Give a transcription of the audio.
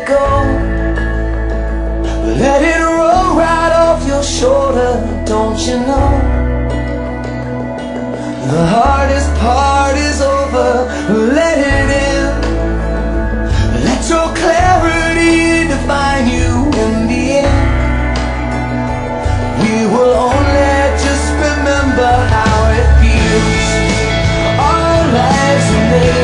it go. Let it roll right off your shoulder, don't you know? The hardest part is over, let it in. Let your clarity define you in the end. We will only just remember how it feels. Our lives are made